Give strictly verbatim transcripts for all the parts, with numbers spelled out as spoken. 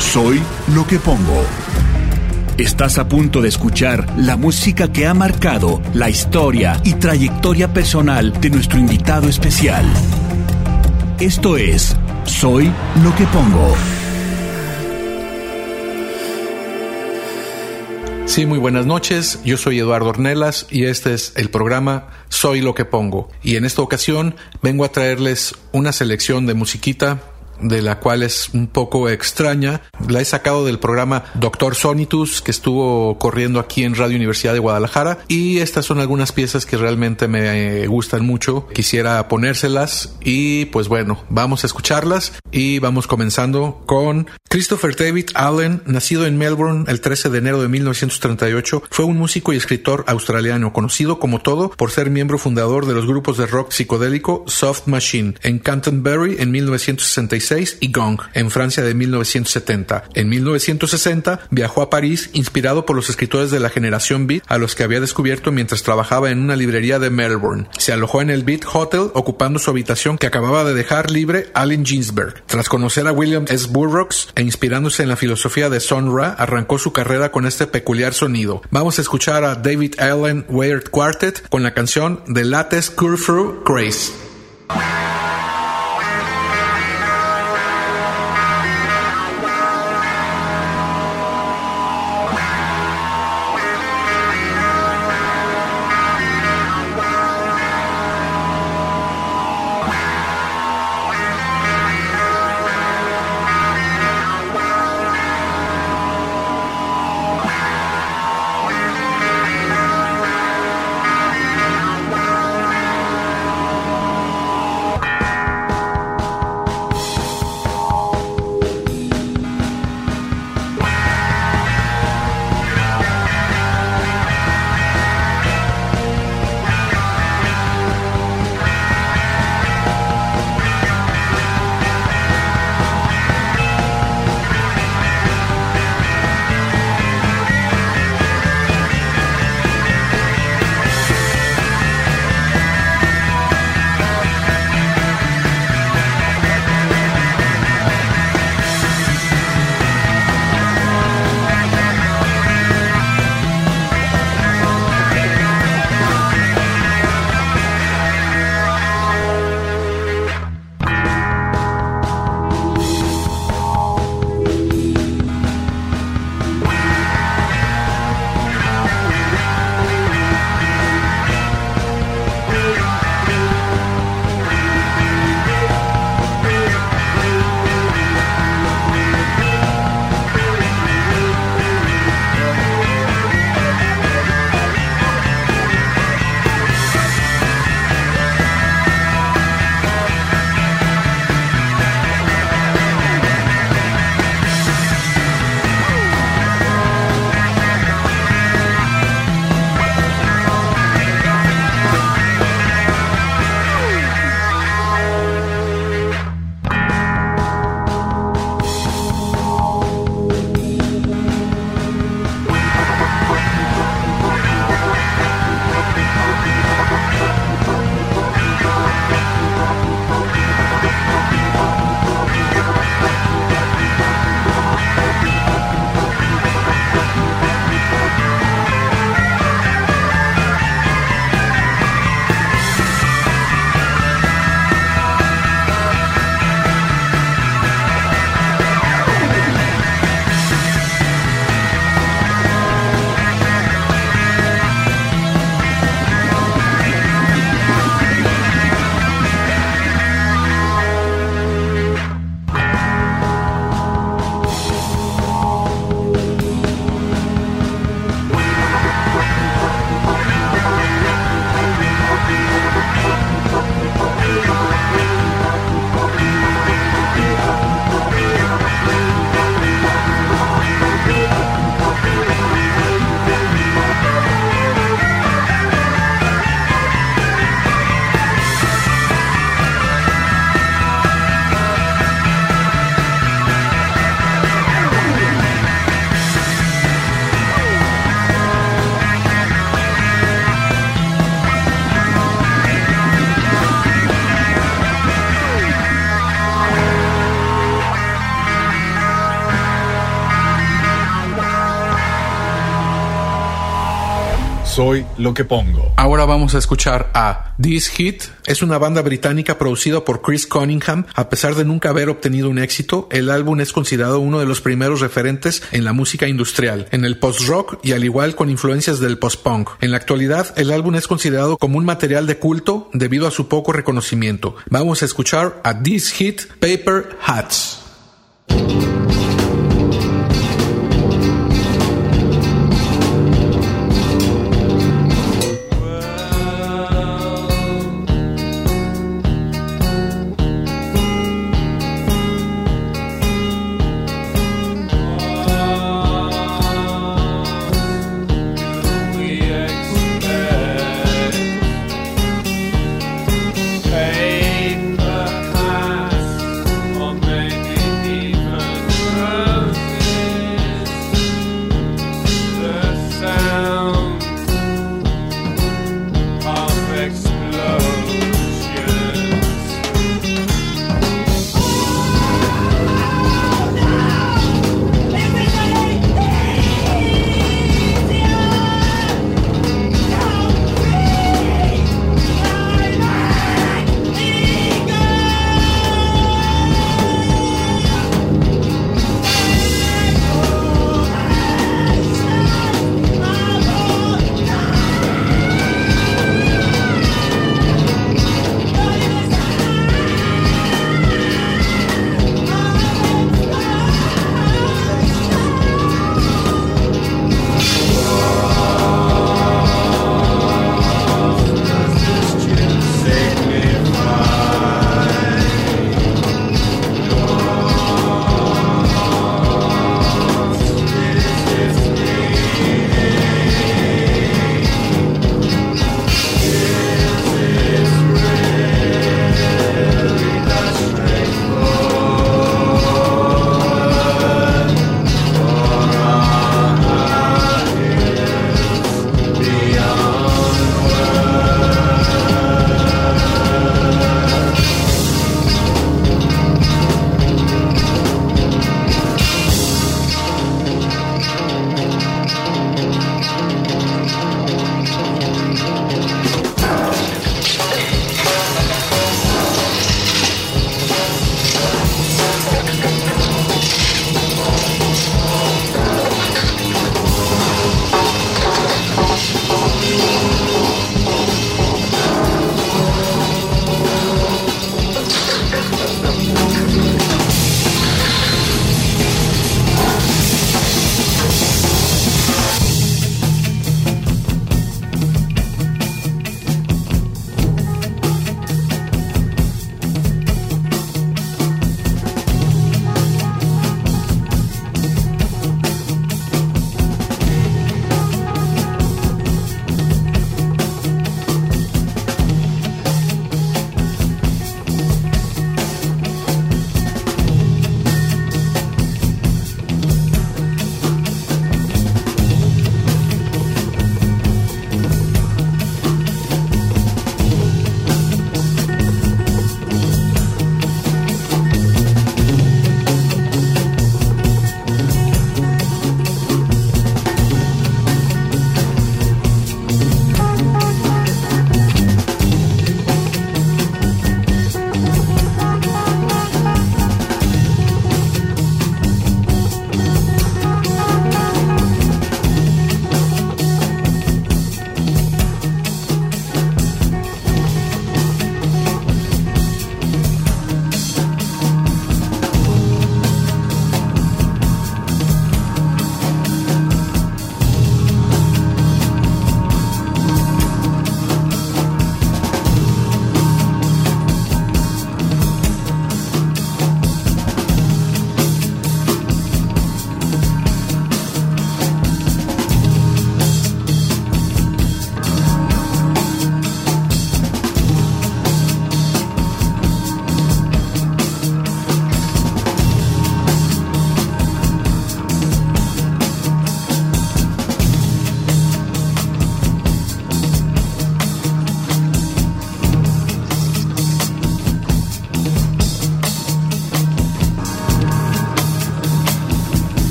Soy lo que pongo. Estás a punto de escuchar la música que ha marcado la historia y trayectoria personal de nuestro invitado especial. Esto es Soy lo que pongo. Sí, muy buenas noches. Yo soy Eduardo Ornelas y este es el programa Soy lo que pongo. Y en esta ocasión vengo a traerles una selección de musiquita de la cual es un poco extraña. La he sacado del programa Doctor Sonitus, que estuvo corriendo aquí en Radio Universidad de Guadalajara, y estas son algunas piezas que realmente me gustan mucho. Quisiera ponérselas y pues bueno, vamos a escucharlas y vamos comenzando con Christopher David Allen, nacido en Melbourne el trece de enero de mil novecientos treinta y ocho. Fue un músico y escritor australiano, conocido como todo por ser miembro fundador de los grupos de rock psicodélico Soft Machine en Canterbury en mil novecientos sesenta y seis y Gong en Francia de mil novecientos setenta. En mil novecientos sesenta viajó a París inspirado por los escritores de la generación Beat a los que había descubierto mientras trabajaba en una librería de Melbourne. Se alojó en el Beat Hotel ocupando su habitación que acababa de dejar libre Allen Ginsberg. Tras conocer a William S. Burroughs e inspirándose en la filosofía de Sun Ra, arrancó su carrera con este peculiar sonido. Vamos a escuchar a David Allen Weird Quartet con la canción The Latest Curfew Craze. Soy lo que pongo. Ahora vamos a escuchar a This Hit. Es una banda británica producida por Chris Cunningham. A pesar de nunca haber obtenido un éxito, el álbum es considerado uno de los primeros referentes en la música industrial, en el post-rock y al igual con influencias del post-punk. En la actualidad, el álbum es considerado como un material de culto debido a su poco reconocimiento. Vamos a escuchar a This Hit, Paper Hats. Paper hats, or maybe even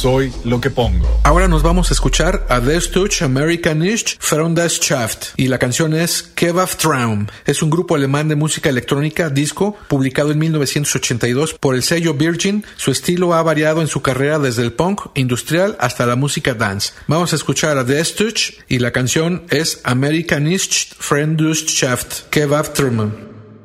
Soy lo que pongo. Ahora nos vamos a escuchar a Der Stutz Amerikanische Freundschaft y la canción es Kebabtraum. Es un grupo alemán de música electrónica disco publicado en mil novecientos ochenta y dos por el sello Virgin. Su estilo ha variado en su carrera desde el punk industrial hasta la música dance. Vamos a escuchar a Der Stutz y la canción es Amerikanische Freundschaft Kebabtraum.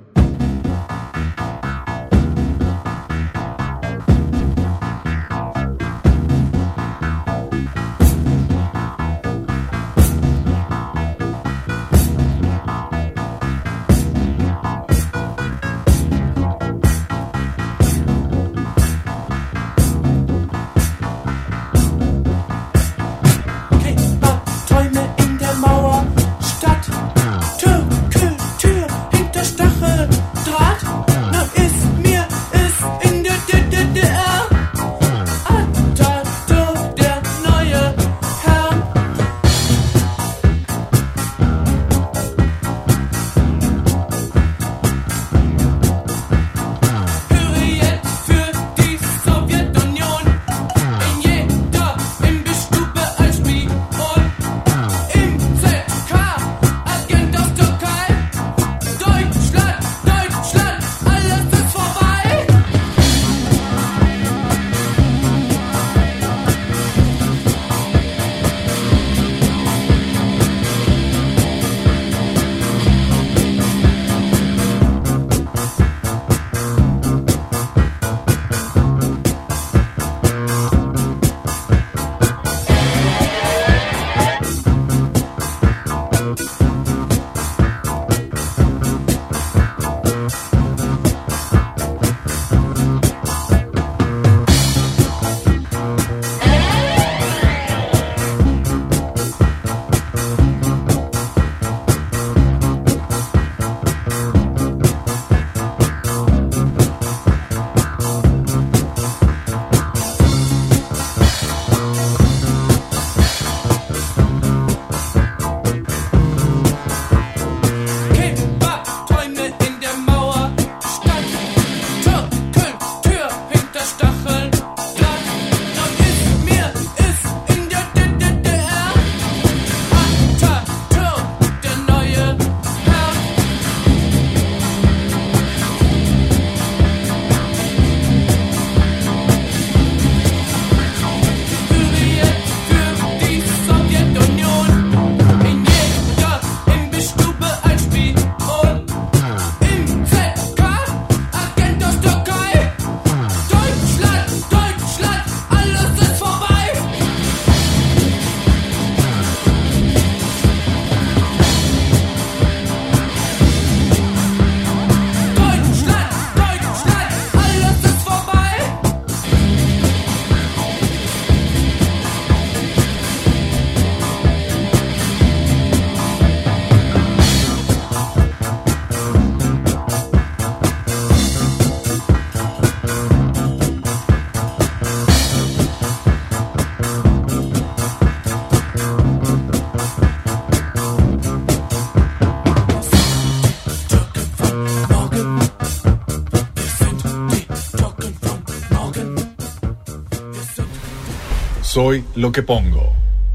Soy lo que pongo.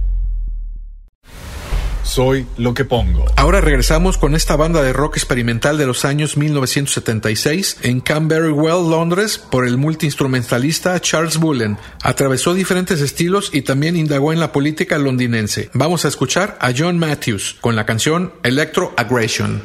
Soy lo que pongo. Ahora regresamos con esta banda de rock experimental de los años mil novecientos setenta y seis en Camberwell, Londres, por el multiinstrumentalista Charles Bullen. Atravesó diferentes estilos y también indagó en la política londinense. Vamos a escuchar a John Matthews con la canción Electro Aggression.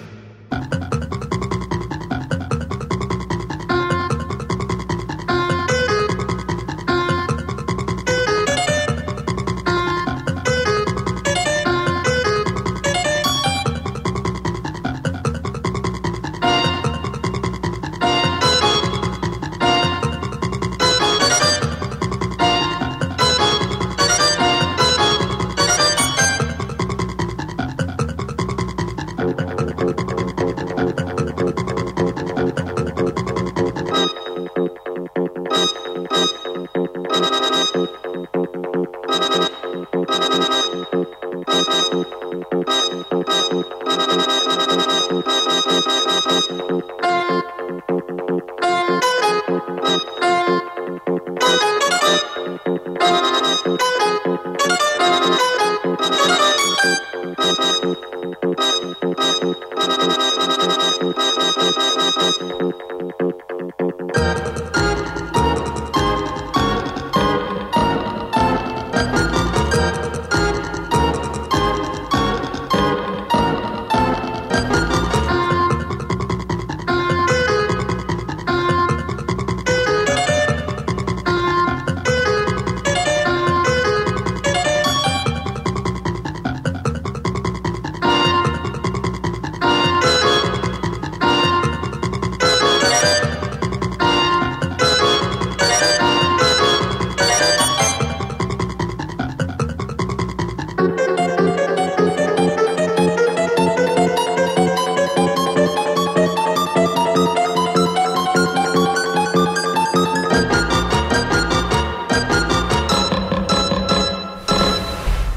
Thank you.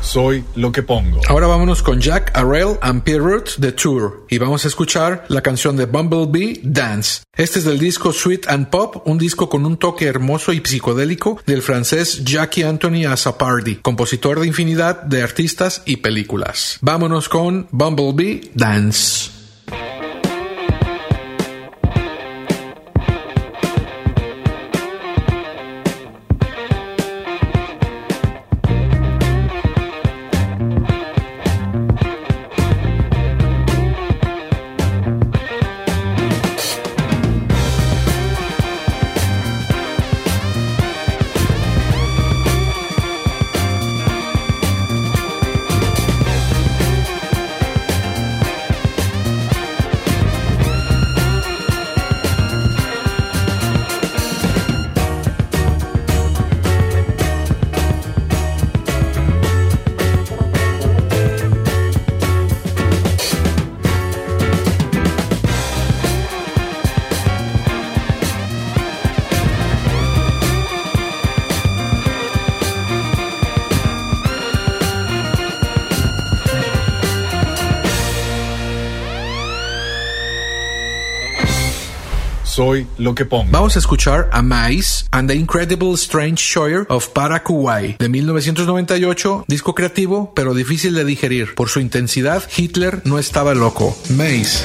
Soy lo que pongo. Ahora vámonos con Jack Arrell and Pierrot The Tour y vamos a escuchar la canción de Bumblebee, Dance. Este es del disco Sweet and Pop, un disco con un toque hermoso y psicodélico del francés Jackie Anthony Azzopardi, compositor de infinidad de artistas y películas. Vámonos con Bumblebee, Dance. Soy lo que pongo. Vamos a escuchar a Mice and the Incredible Strange Shore of Paraguay de mil novecientos noventa y ocho, disco creativo pero difícil de digerir. Por su intensidad, Hitler no estaba loco. Mice.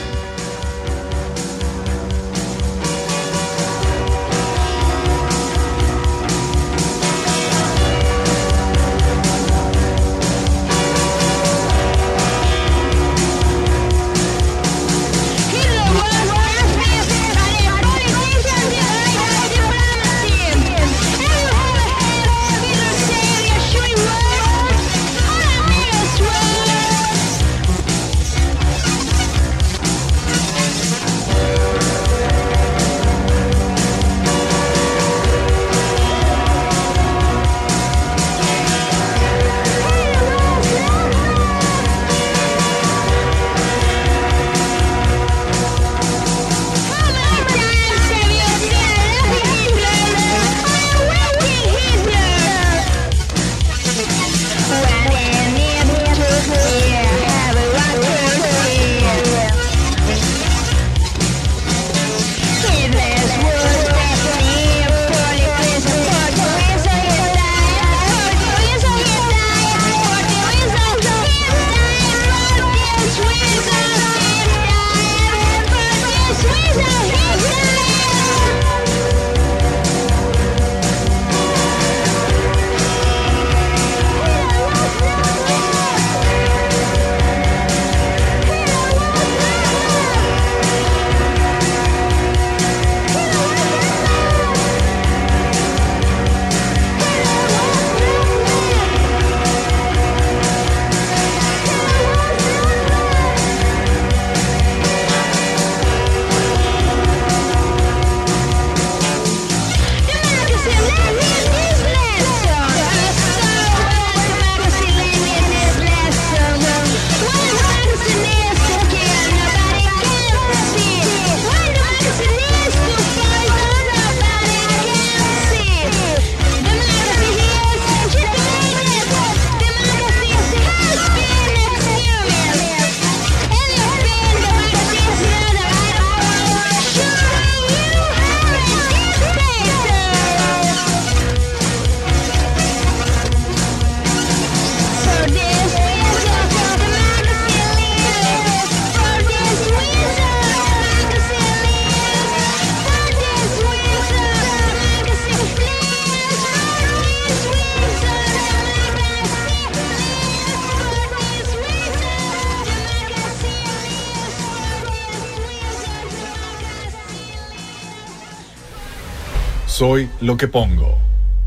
Soy lo que pongo.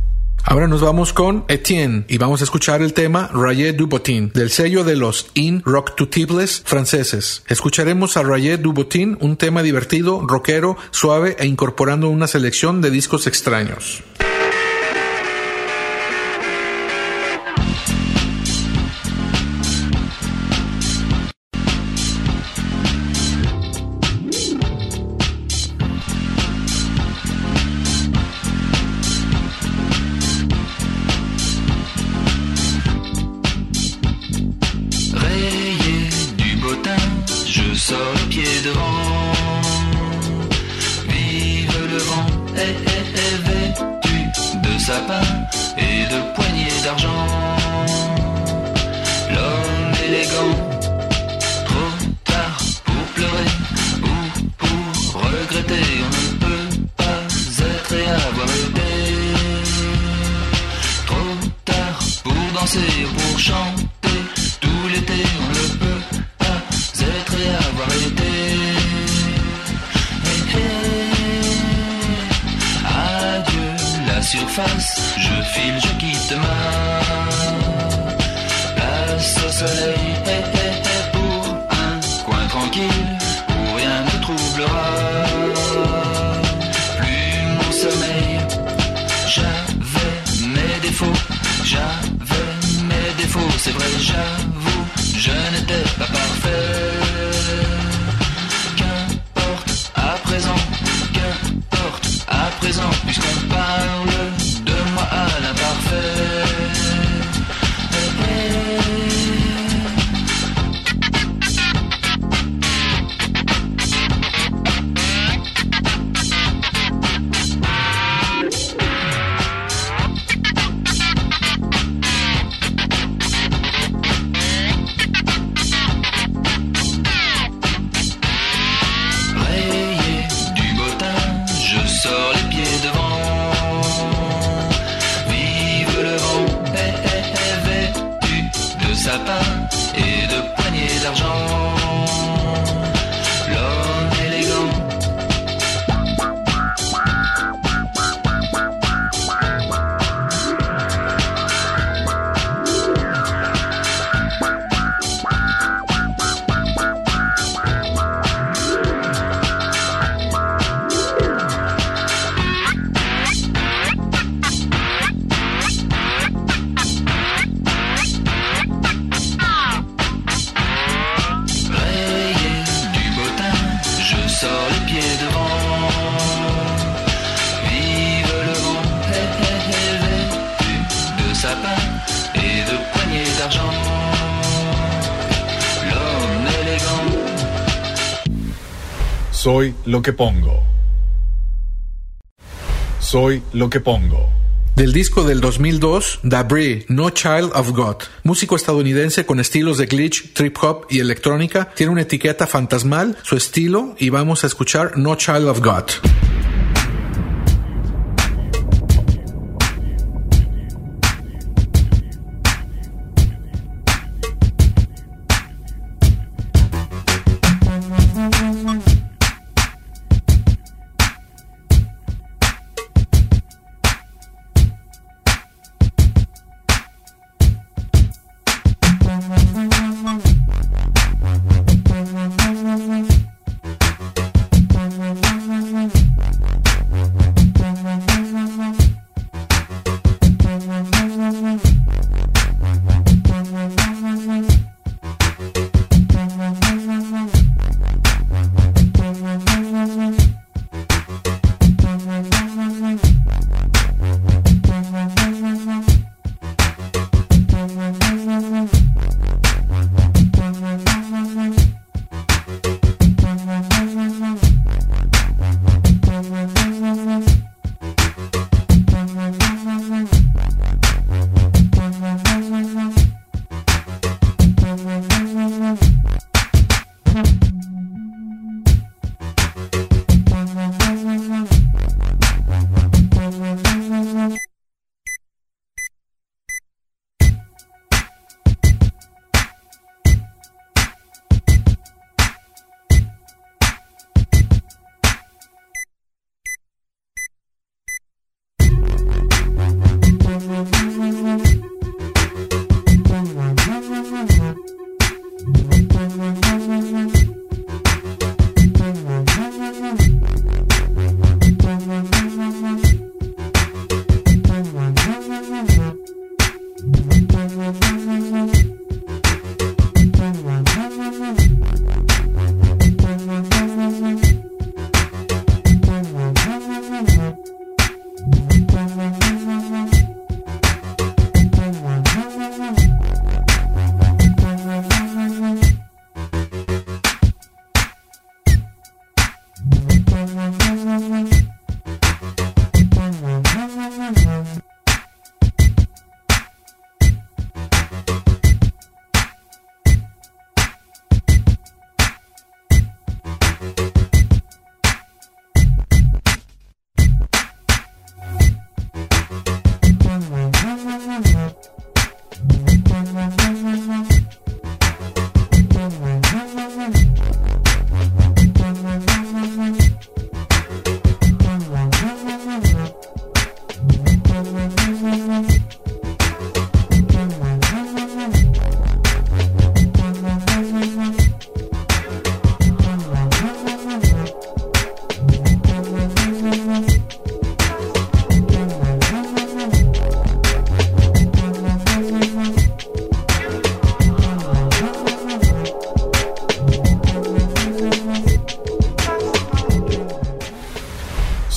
Ahora nos vamos con Etienne y vamos a escuchar el tema Rayet du Botin del sello de los In Rocktables franceses. Escucharemos a Rayet du Botin, un tema divertido, rockero, suave e incorporando una selección de discos extraños. sors le pied devant. Vive le vent, hé hé hé, vêtu de sapin et de poignées d'argent. L'homme élégant, trop tard pour pleurer ou pour regretter. On ne peut pas être et avoir été. Trop tard pour danser ou pour chanter tout l'été. On ne peut pas être et avoir été. Hey, hey. Adieu la surface, je file, je quitte ma place au soleil. Hey, hey, hey, pour un coin tranquille où rien ne troublera plus mon sommeil. J'avais mes défauts, j'avais mes défauts, c'est vrai, j'avoue, je n'étais pas parfait. Qu'importe à présent, qu'importe à présent, puisqu'on parle de moi à l'imparfait. Et de poignées d'argent, l'homme élégant. Soy lo que pongo. Soy lo que pongo. Del disco del dos mil dos, Dabri, No Child of God. Músico estadounidense con estilos de glitch, trip hop y electrónica. Tiene una etiqueta fantasmal, su estilo, y vamos a escuchar No Child of God.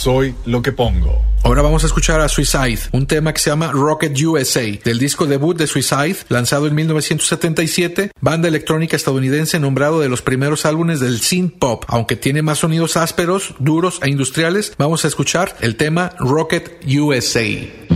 Soy lo que pongo. Ahora vamos a escuchar a Suicide, un tema que se llama Rocket U S A, del disco debut de Suicide, lanzado en mil novecientos setenta y siete, banda electrónica estadounidense nombrado de los primeros álbumes del synth pop. Aunque tiene más sonidos ásperos, duros e industriales, vamos a escuchar el tema Rocket U S A.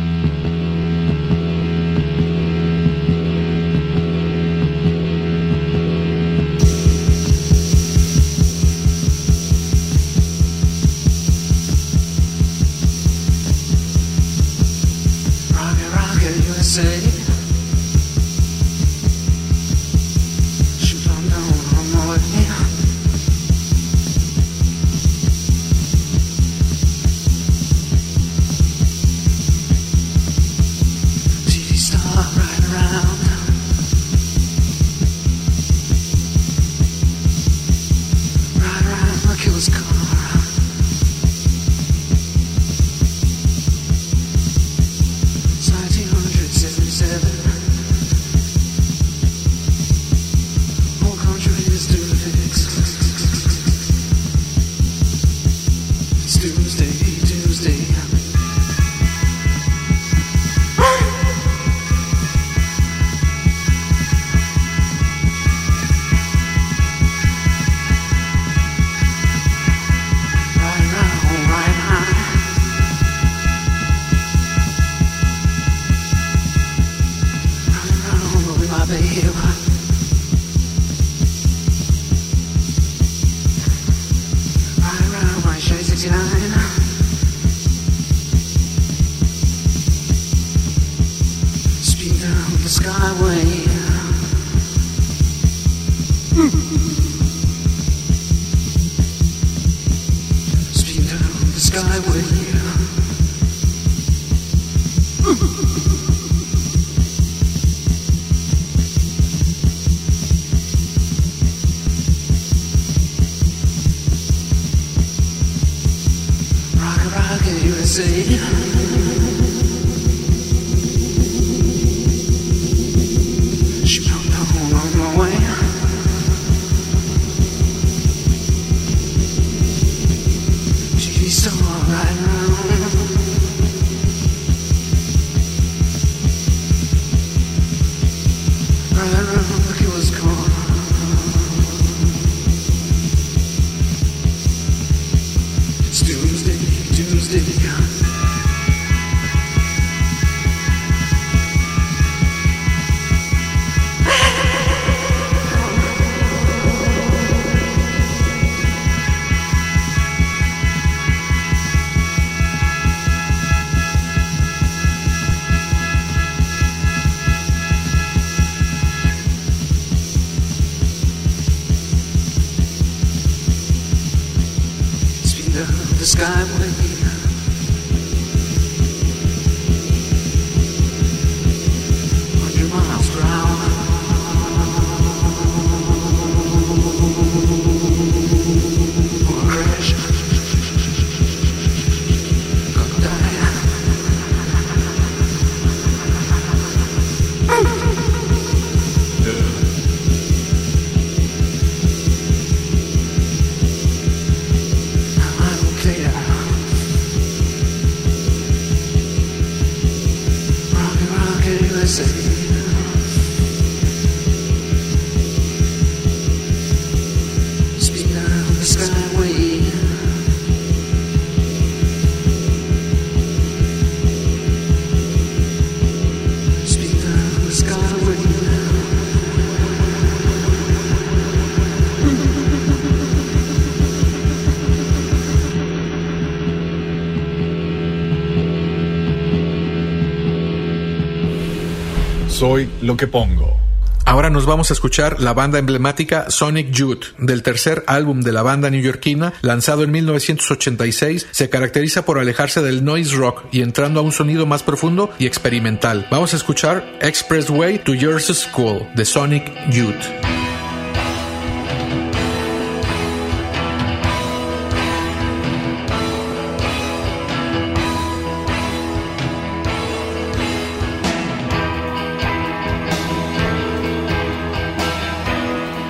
Soy lo que pongo. Ahora nos vamos a escuchar la banda emblemática Sonic Youth, del tercer álbum de la banda neoyorquina, lanzado en mil novecientos ochenta y seis. Se caracteriza por alejarse del noise rock y entrando a un sonido más profundo y experimental. Vamos a escuchar Expressway to Yours School, de Sonic Youth.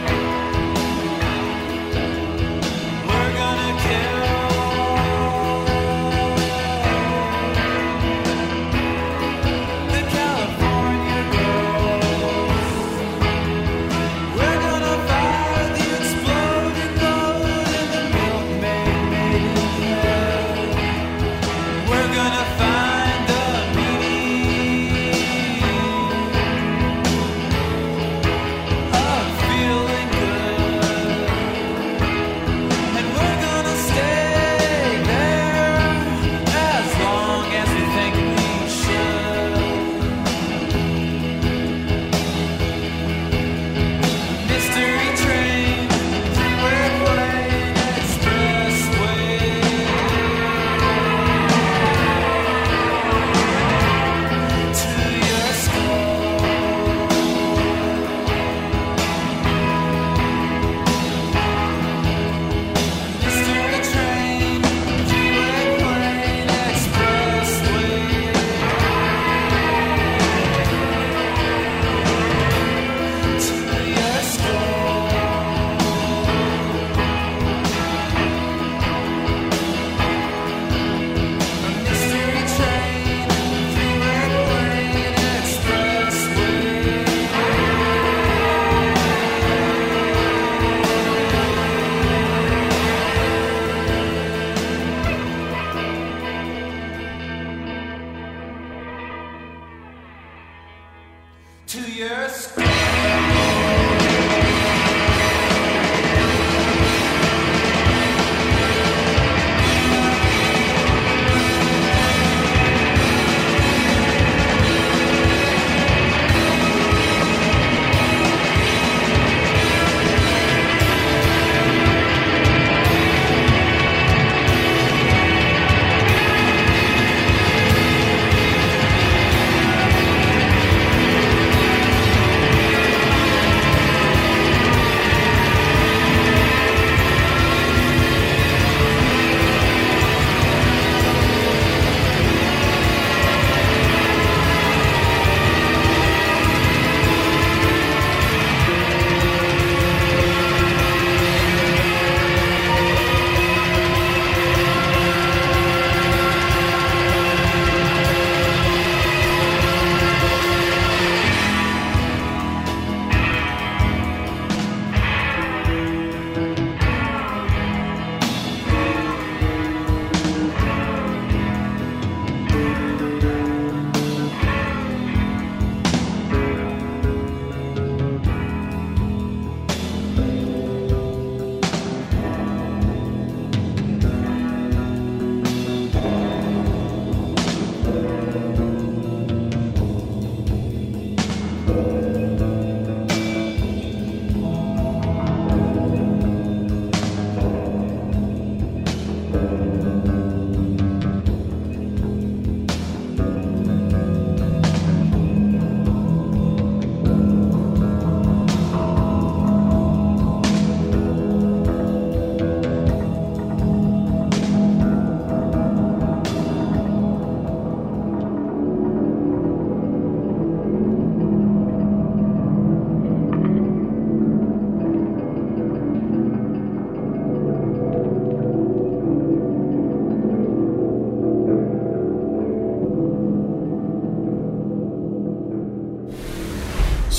We're gonna kill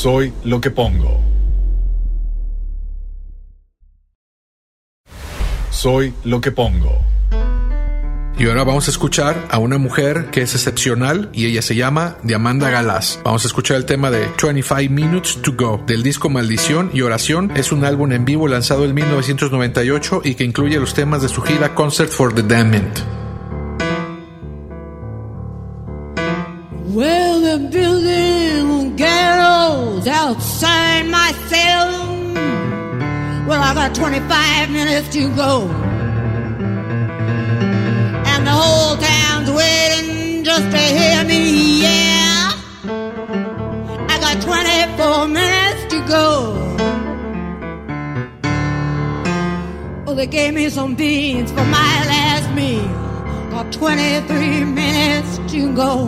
Soy lo que pongo. Soy lo que pongo. Y ahora vamos a escuchar a una mujer que es excepcional y ella se llama Diamanda Galás. Vamos a escuchar el tema de twenty-five minutes to go del disco Maldición y Oración. Es un álbum en vivo lanzado en mil novecientos noventa y ocho y que incluye los temas de su gira Concert for the Damned. Well, they're building ghettos outside my cell. Well, I got twenty-five minutes to go. And the whole town's waiting just to hear me, yeah. I got twenty-four minutes to go. Well, they gave me some beans for my last meal. Got twenty-three minutes to go.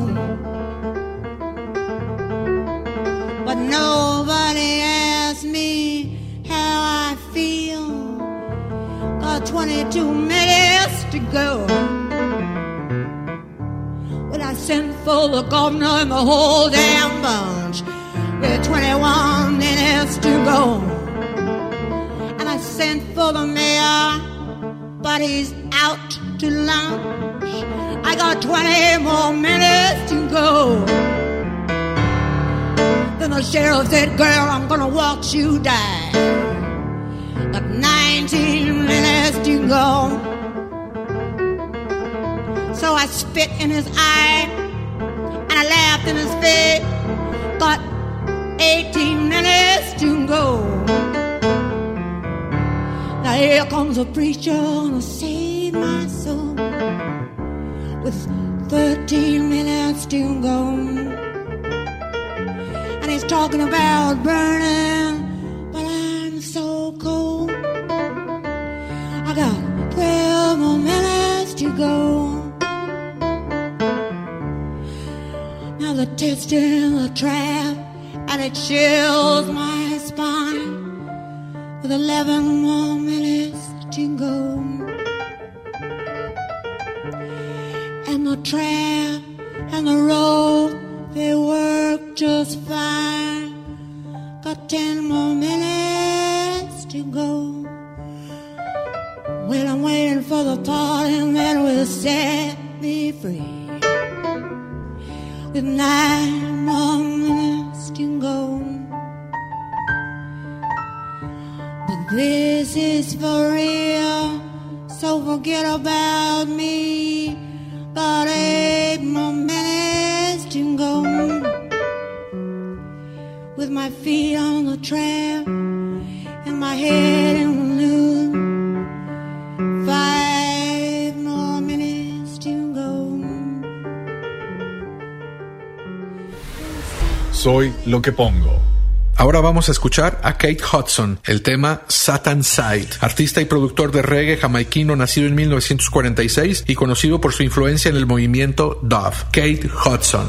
But nobody asked me how I feel. Got twenty-two minutes to go. Well, I sent for the governor and the whole damn bunch with twenty-one minutes to go. And I sent for the mayor, but he's out to lunch. I got twenty more minutes to go. Then the sheriff said, girl, I'm gonna watch you die. Got nineteen minutes to go. So I spit in his eye and I laughed in his face. Got eighteen minutes to go. Now here comes a preacher to save my soul with thirteen minutes to go. And he's talking about burning, but I'm so cold. I got twelve more minutes to go. Now the test in the trap, and it chills my spine. With eleven more minutes to go. And the trap and the rope, they work just fine. Got ten more minutes to go. Well, I'm waiting for the pardon that will set me free. With nine more minutes to go. But this is for real, so forget about me. Got eight more minutes to go. With my feet on the trap and my head in the loop. Five more minutes to go. Soy lo que pongo. Ahora vamos a escuchar a Kate Hudson, el tema Satan's Side, artista y productor de reggae jamaiquino nacido en mil novecientos cuarenta y seis y conocido por su influencia en el movimiento Dove. Kate Hudson.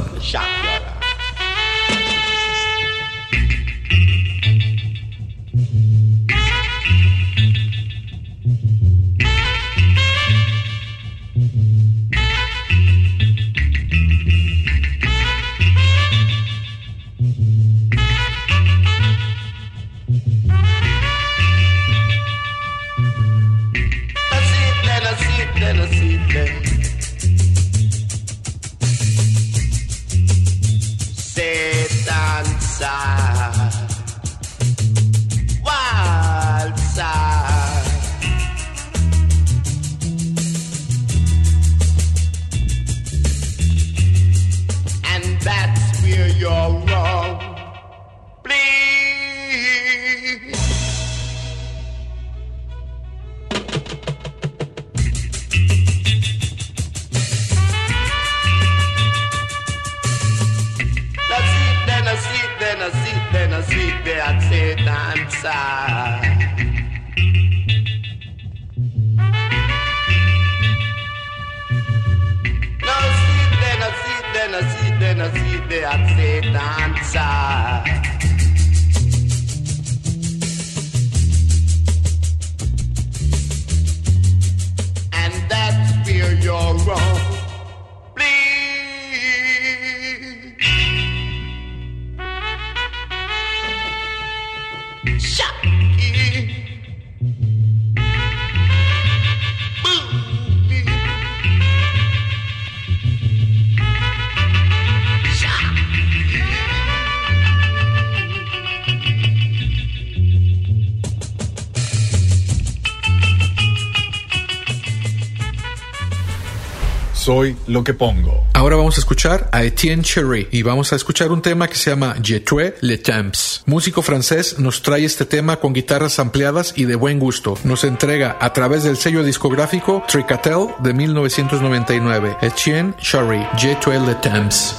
Soy lo que pongo. Ahora vamos a escuchar a Etienne Cherry y vamos a escuchar un tema que se llama Je tue le temps. Músico francés nos trae este tema con guitarras ampliadas y de buen gusto. Nos entrega a través del sello discográfico Tricatel de mil novecientos noventa y nueve. Etienne Cherry, Je tue le temps.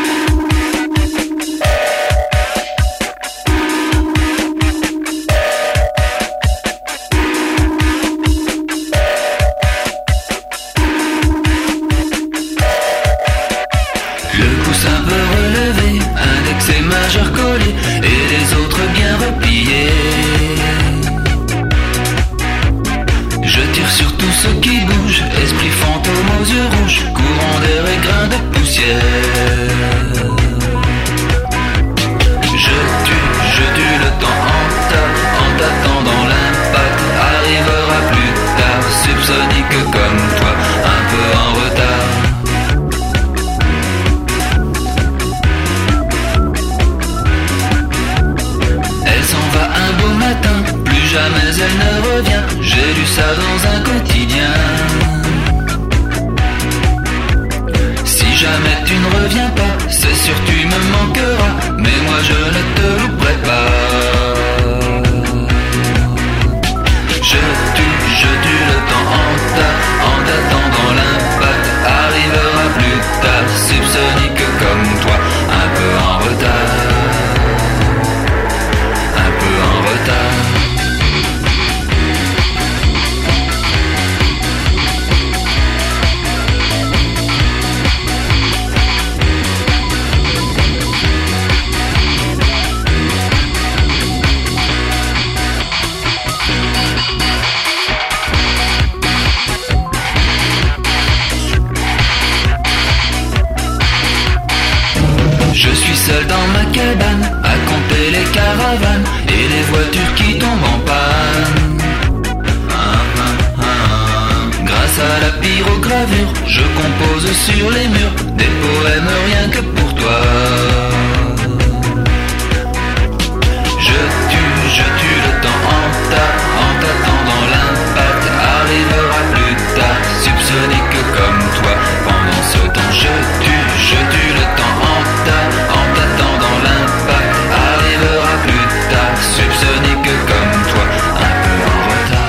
Je compose sur les murs des poèmes rien que pour toi. Je tue, je tue le temps en tas, en t'attendant l'impact arrivera plus tard, subsonique comme toi. Pendant ce temps je tue, je tue le temps en tas, en t'attendant l'impact arrivera plus tard, subsonique comme toi, un peu en retard.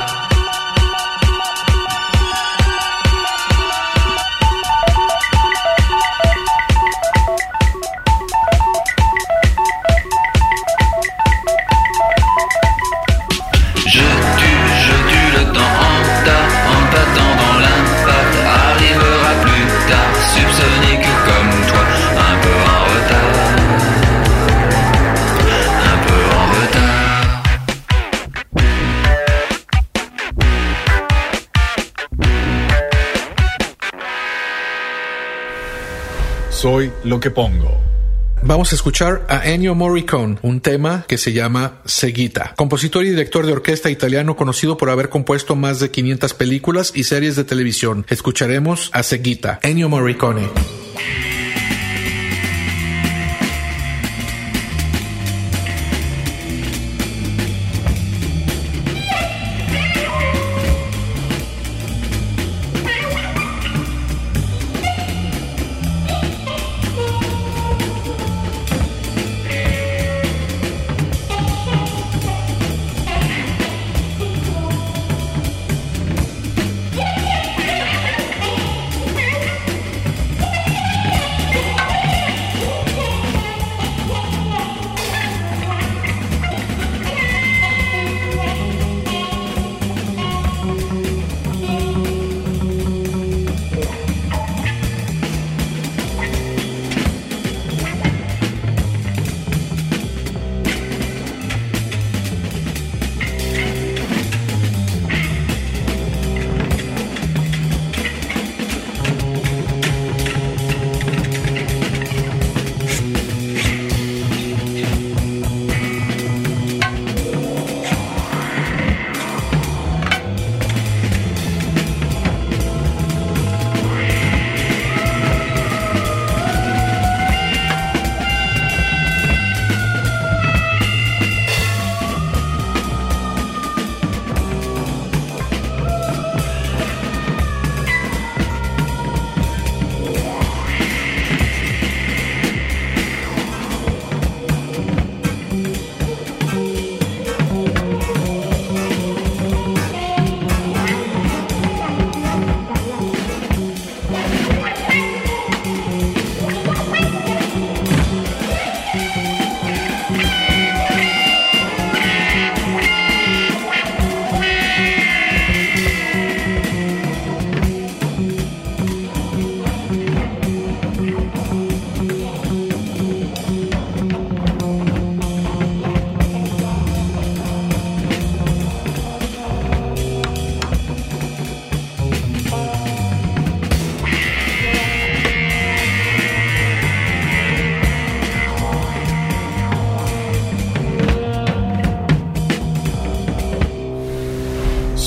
Soy lo que pongo. Vamos a escuchar a Ennio Morricone, un tema que se llama Seguita. Compositor y director de orquesta italiano conocido por haber compuesto más de quinientas películas y series de televisión. Escucharemos a Seguita, Ennio Morricone.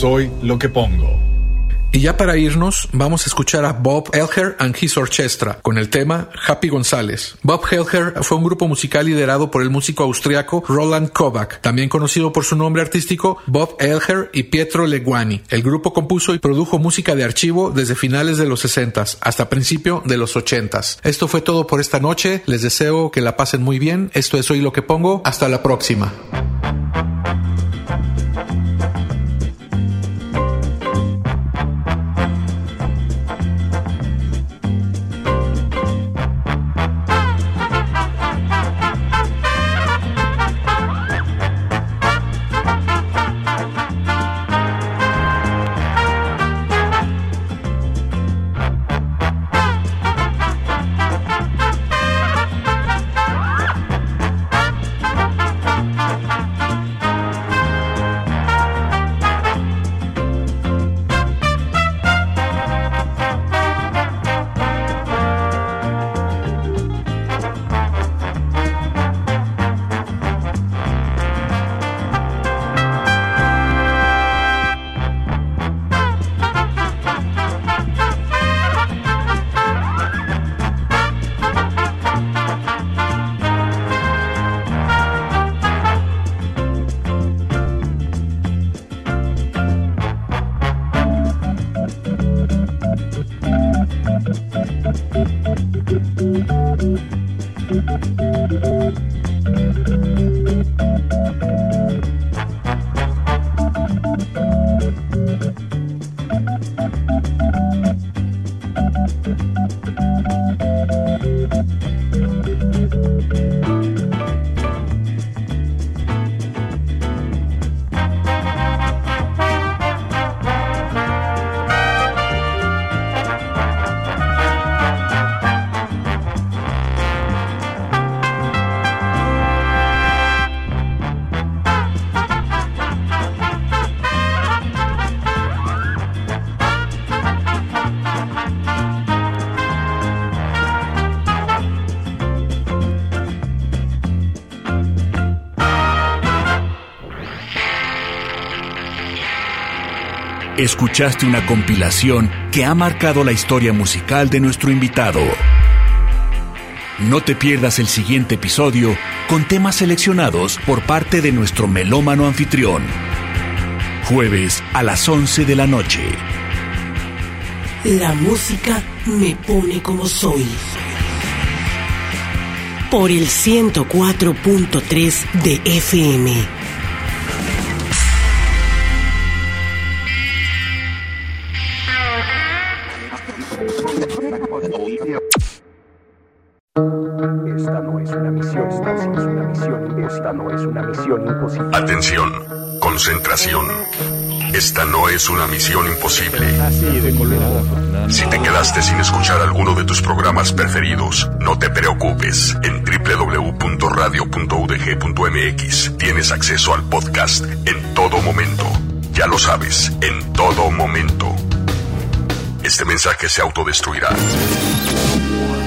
Soy lo que pongo. Y ya para irnos, vamos a escuchar a Bob Helher and His Orchestra con el tema Happy González. Bob Helher fue un grupo musical liderado por el músico austriaco Roland Kovac, también conocido por su nombre artístico Bob Helher y Pietro Leguani. El grupo compuso y produjo música de archivo desde finales de los sesentas hasta principio de los ochentas. Esto fue todo por esta noche. Les deseo que la pasen muy bien. Esto es Soy lo que pongo. Hasta la próxima. Escuchaste una compilación que ha marcado la historia musical de nuestro invitado. No te pierdas el siguiente episodio con temas seleccionados por parte de nuestro melómano anfitrión. Jueves a las once de la noche. La música me pone como soy. Por el ciento cuatro punto tres de F M. Esta no es una misión, esta no es una misión, esta no es una misión imposible. Atención, concentración. Esta no es una misión imposible. Si te quedaste sin escuchar alguno de tus programas preferidos, no te preocupes. En doble u doble u doble u punto radio punto u d g punto m x tienes acceso al podcast en todo momento. Ya lo sabes, en todo momento. Este mensaje se autodestruirá.